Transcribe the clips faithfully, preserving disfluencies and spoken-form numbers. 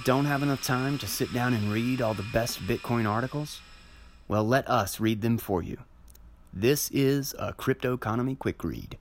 Don't have enough time to sit down and read all the best Bitcoin articles? Well, let us read them for you. This is a Crypto Economy Quick Read.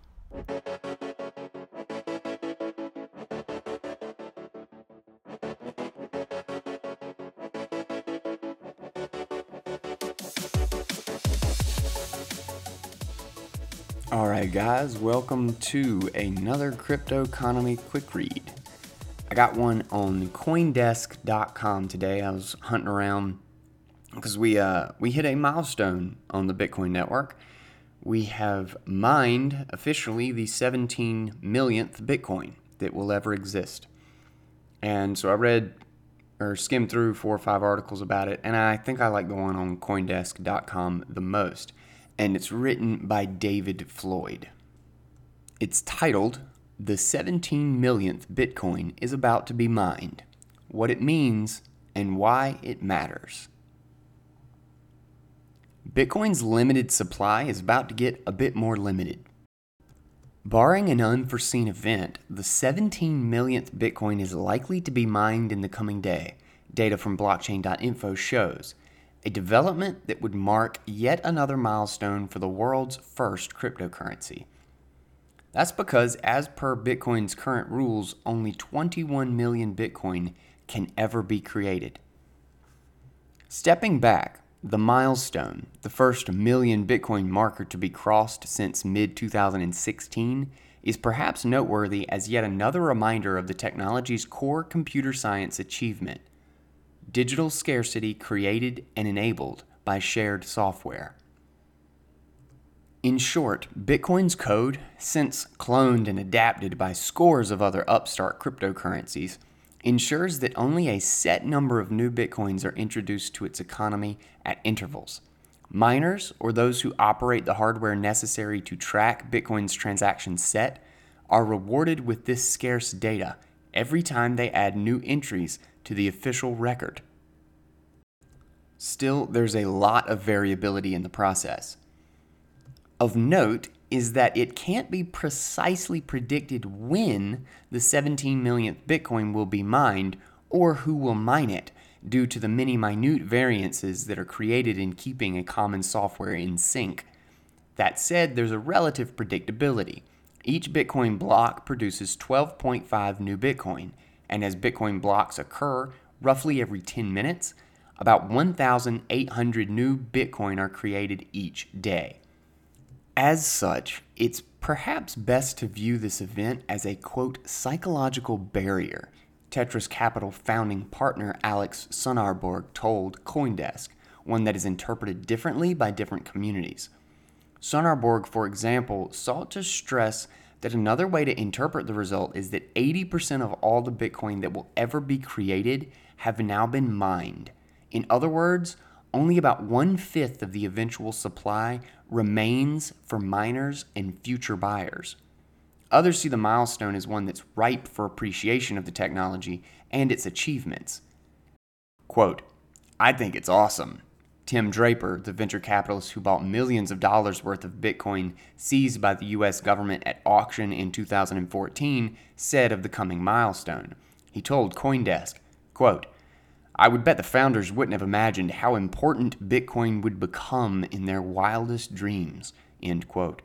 Alright guys, welcome to another Crypto Economy Quick Read. I got one on Coindesk dot com today. I was hunting around because we uh, we hit a milestone on the Bitcoin network. We have mined officially the seventeen millionth Bitcoin that will ever exist. And so I read or skimmed through four or five articles about it, and I think I like the one on Coindesk dot com the most. And it's written by David Floyd. It's titled, "The seventeen millionth Bitcoin is about to be mined. What it means and why it matters." Bitcoin's limited supply is about to get a bit more limited. Barring an unforeseen event, the seventeen millionth Bitcoin is likely to be mined in the coming day, data from blockchain dot info shows. A development that would mark yet another milestone for the world's first cryptocurrency. That's because, as per Bitcoin's current rules, only twenty-one million Bitcoin can ever be created. Stepping back, the milestone, the first million Bitcoin marker to be crossed since mid twenty sixteen, is perhaps noteworthy as yet another reminder of the technology's core computer science achievement: digital scarcity created and enabled by shared software. In short, Bitcoin's code, since cloned and adapted by scores of other upstart cryptocurrencies, ensures that only a set number of new Bitcoins are introduced to its economy at intervals. Miners, or those who operate the hardware necessary to track Bitcoin's transaction set, are rewarded with this scarce data every time they add new entries to the official record. Still, there's a lot of variability in the process. Of note is that it can't be precisely predicted when the seventeen millionth Bitcoin will be mined or who will mine it, due to the many minute variances that are created in keeping a common software in sync. That said, there's a relative predictability. Each Bitcoin block produces twelve point five new Bitcoin, and as Bitcoin blocks occur roughly every ten minutes, about one thousand eight hundred new Bitcoin are created each day. As such, it's perhaps best to view this event as a, quote, psychological barrier, Tetras Capital founding partner Alex Sonarborg told Coindesk, one that is interpreted differently by different communities. Sonarborg, for example, sought to stress that another way to interpret the result is that eighty percent of all the Bitcoin that will ever be created have now been mined. In other words, only about one-fifth of the eventual supply remains for miners and future buyers. Others see the milestone as one that's ripe for appreciation of the technology and its achievements. Quote, "I think it's awesome." Tim Draper, the venture capitalist who bought millions of dollars worth of Bitcoin seized by the U S government at auction in two thousand fourteen, said of the coming milestone. He told Coindesk, quote, "I would bet the founders wouldn't have imagined how important Bitcoin would become in their wildest dreams," end quote.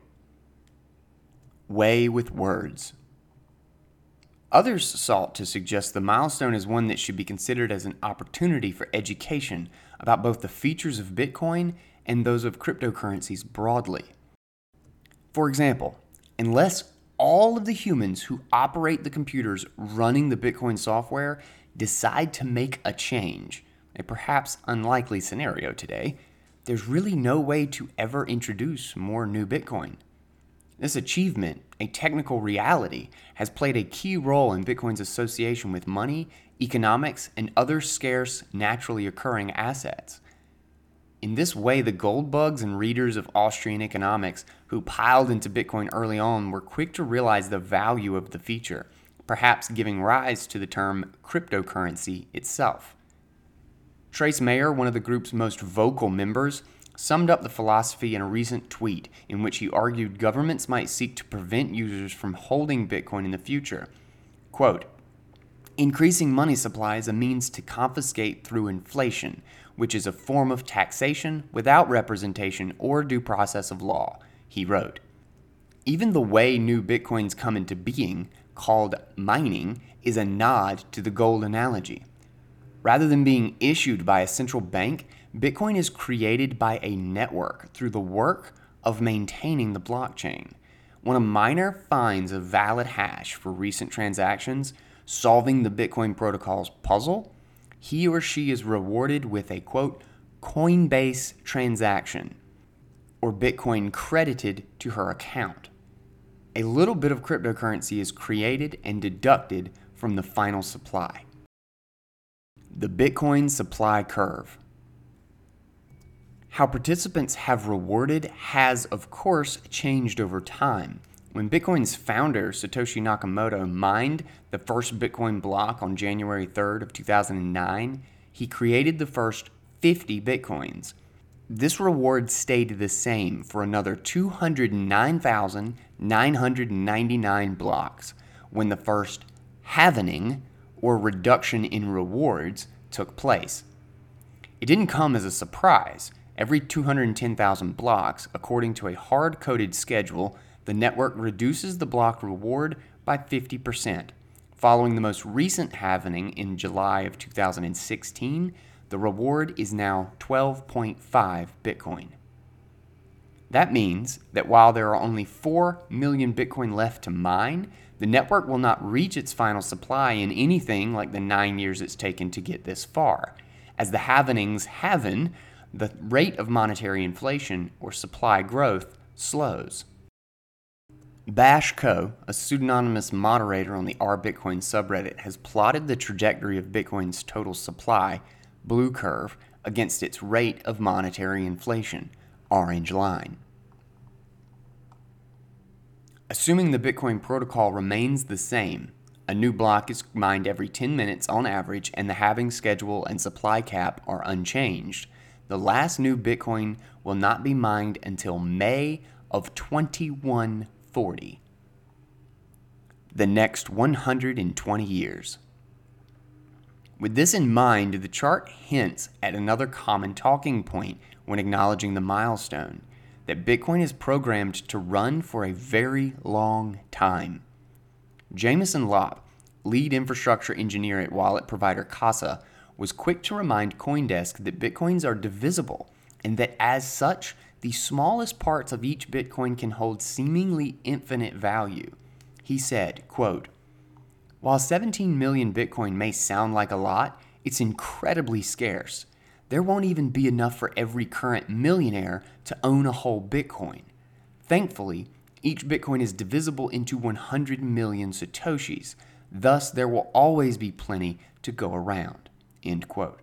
Way with words. Others sought to suggest the milestone is one that should be considered as an opportunity for education about both the features of Bitcoin and those of cryptocurrencies broadly. For example, unless all of the humans who operate the computers running the Bitcoin software decide to make a change, a perhaps unlikely scenario today, there's really no way to ever introduce more new Bitcoin. This achievement, a technical reality, has played a key role in Bitcoin's association with money, economics, and other scarce, naturally occurring assets. In this way, the gold bugs and readers of Austrian economics who piled into Bitcoin early on were quick to realize the value of the feature, perhaps giving rise to the term cryptocurrency itself. Trace Mayer, one of the group's most vocal members, summed up the philosophy in a recent tweet in which he argued governments might seek to prevent users from holding Bitcoin in the future. Quote, Increasing money supply is a means to confiscate through inflation, which is a form of taxation without representation or due process of law, he wrote. Even the way new Bitcoins come into being, called mining, is a nod to the gold analogy. Rather than being issued by a central bank, Bitcoin is created by a network through the work of maintaining the blockchain. When a miner finds a valid hash for recent transactions, solving the Bitcoin protocol's puzzle, he or she is rewarded with a, quote, Coinbase transaction, or Bitcoin credited to her account. A little bit of cryptocurrency is created and deducted from the final supply. The Bitcoin supply curve. How participants have rewarded has, of course, changed over time. When Bitcoin's founder, Satoshi Nakamoto, mined the first Bitcoin block on January third of two thousand nine, he created the first fifty Bitcoins. This reward stayed the same for another two hundred nine thousand nine hundred ninety-nine blocks when the first halvening, or reduction in rewards, took place. It didn't come as a surprise. Every two hundred ten thousand blocks, according to a hard-coded schedule, the network reduces the block reward by fifty percent. Following the most recent halvening in July of two thousand sixteen, the reward is now twelve point five Bitcoin. That means that while there are only four million Bitcoin left to mine, the network will not reach its final supply in anything like the nine years it's taken to get this far. As the halvenings halven, the rate of monetary inflation, or supply growth, slows. Bashco, a pseudonymous moderator on the r Bitcoin subreddit, has plotted the trajectory of Bitcoin's total supply, blue curve, against its rate of monetary inflation, orange line. Assuming the Bitcoin protocol remains the same, a new block is mined every ten minutes on average, and the halving schedule and supply cap are unchanged, the last new Bitcoin will not be mined until May of twenty-one forty. The next one hundred twenty years. With this in mind, the chart hints at another common talking point when acknowledging the milestone, that Bitcoin is programmed to run for a very long time. Jameson Lopp, lead infrastructure engineer at wallet provider Casa, was quick to remind CoinDesk that Bitcoins are divisible and that as such, the smallest parts of each Bitcoin can hold seemingly infinite value. He said, quote, "While seventeen million Bitcoin may sound like a lot, it's incredibly scarce. There won't even be enough for every current millionaire to own a whole Bitcoin. Thankfully, each Bitcoin is divisible into one hundred million Satoshis. Thus, there will always be plenty to go around." End quote.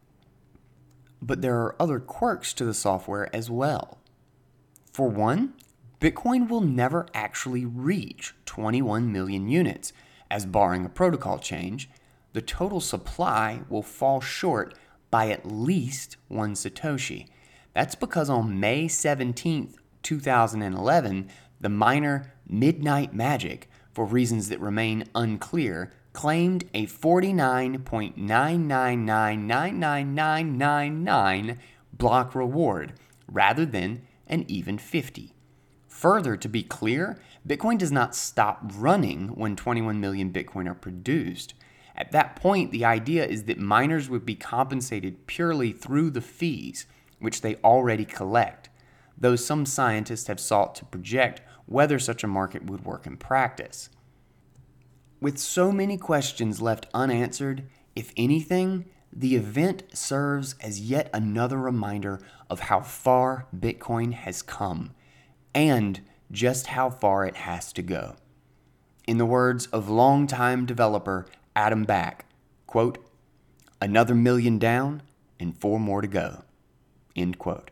But there are other quirks to the software as well. For one, Bitcoin will never actually reach twenty-one million units, as barring a protocol change, the total supply will fall short by at least one Satoshi. That's because on May seventeenth, two thousand eleven, the miner Midnight Magic, for reasons that remain unclear, claimed a forty-nine point nine nine nine nine nine nine nine nine block reward rather than an even fifty. Further, to be clear, Bitcoin does not stop running when twenty-one million Bitcoin are produced. At that point, the idea is that miners would be compensated purely through the fees, which they already collect, though some scientists have sought to project whether such a market would work in practice. With so many questions left unanswered, if anything, the event serves as yet another reminder of how far Bitcoin has come, and just how far it has to go. In the words of longtime developer Adam Back, quote, "Another million down and four more to go," end quote.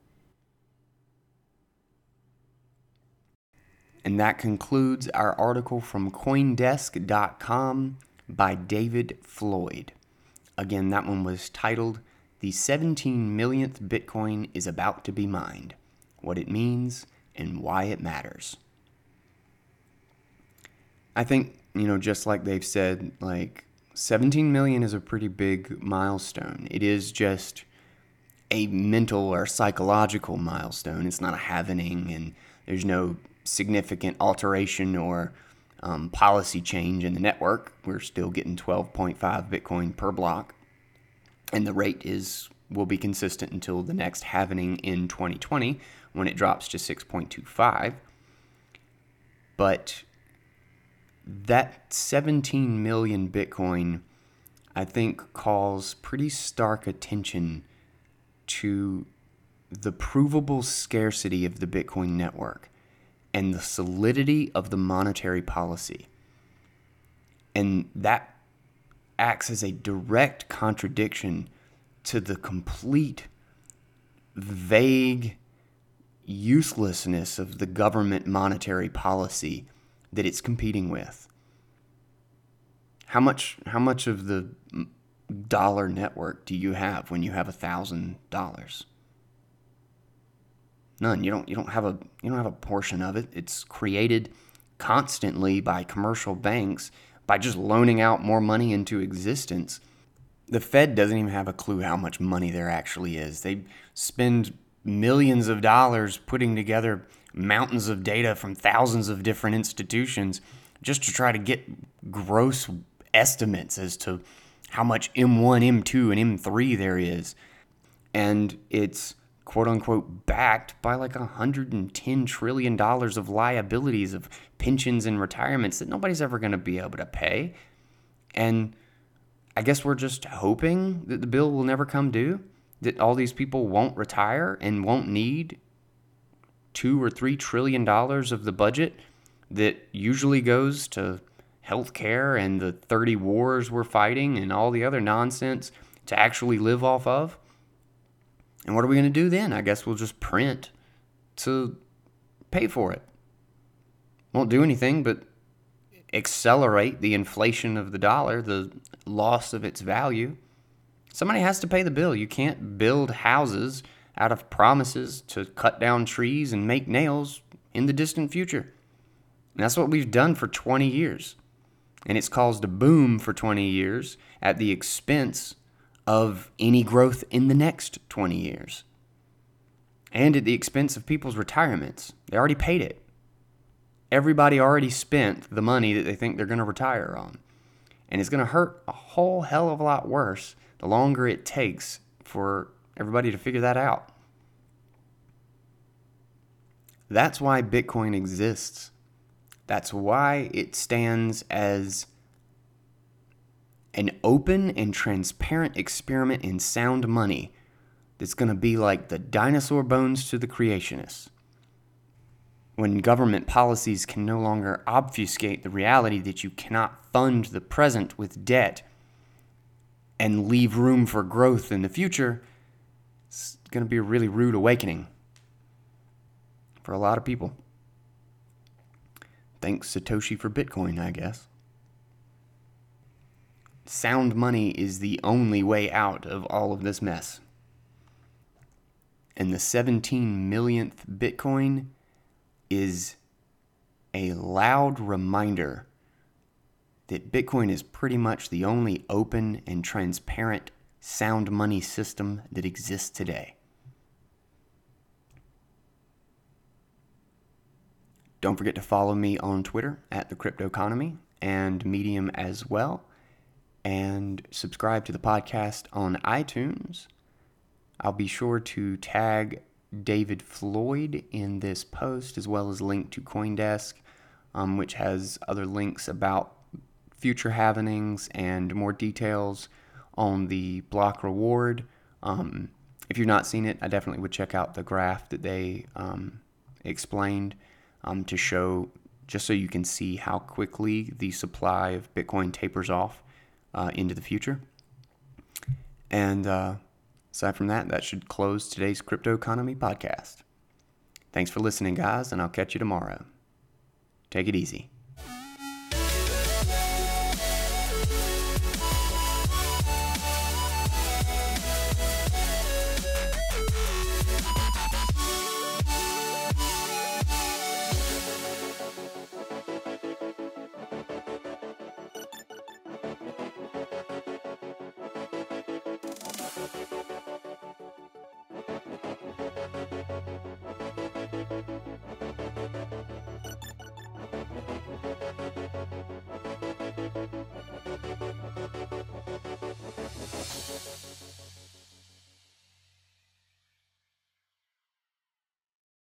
And that concludes our article from Coindesk dot com by David Floyd. Again, that one was titled, "The seventeen millionth Bitcoin is about to be mined. What it means and why it matters." I think, you know, just like they've said, like, seventeen million is a pretty big milestone. It is just a mental or psychological milestone. It's not a happening, and there's no significant alteration or um, policy change in the network. We're still getting twelve point five Bitcoin per block, and the rate is will be consistent until the next halving in twenty twenty when it drops to six point two five. But that seventeen million Bitcoin, I think, calls pretty stark attention to the provable scarcity of the Bitcoin network and the solidity of the monetary policy. And that acts as a direct contradiction to the complete vague uselessness of the government monetary policy that it's competing with. How much how much of the dollar network do you have when you have a thousand dollars? None. You don't you don't have a you don't have a portion of it. It's created constantly by commercial banks by just loaning out more money into existence. The Fed doesn't even have a clue how much money there actually is. They spend millions of dollars putting together mountains of data from thousands of different institutions just to try to get gross estimates as to how much M one, M two, and M three there is. And it's quote-unquote backed by like one hundred ten trillion dollars of liabilities of pensions and retirements that nobody's ever going to be able to pay. And I guess we're just hoping that the bill will never come due, that all these people won't retire and won't need two or three trillion dollars of the budget that usually goes to healthcare and the thirty wars we're fighting and all the other nonsense to actually live off of. And what are we going to do then? I guess we'll just print to pay for it. Won't do anything but accelerate the inflation of the dollar, the loss of its value. Somebody has to pay the bill. You can't build houses out of promises to cut down trees and make nails in the distant future. And that's what we've done for twenty years. And it's caused a boom for twenty years at the expense of any growth in the next twenty years. And at the expense of people's retirements. They already paid it. Everybody already spent the money that they think they're going to retire on. And it's going to hurt a whole hell of a lot worse the longer it takes for everybody to figure that out. That's why Bitcoin exists. That's why it stands as an open and transparent experiment in sound money that's going to be like the dinosaur bones to the creationists. When government policies can no longer obfuscate the reality that you cannot fund the present with debt and leave room for growth in the future, it's going to be a really rude awakening for a lot of people. Thanks Satoshi for Bitcoin, I guess. Sound money is the only way out of all of this mess. And the seventeen millionth Bitcoin is a loud reminder that Bitcoin is pretty much the only open and transparent sound money system that exists today. Don't forget to follow me on Twitter at The Cryptoconomy and Medium as well. And subscribe to the podcast on iTunes. I'll be sure to tag David Floyd in this post, as well as link to CoinDesk, um, which has other links about future happenings and more details on the block reward. Um, if you've not seen it, I definitely would check out the graph that they um, explained um, to show, just so you can see how quickly the supply of Bitcoin tapers off uh, into the future. And uh, aside from that, that should close today's Cryptoconomy podcast. Thanks for listening, guys, and I'll catch you tomorrow. Take it easy.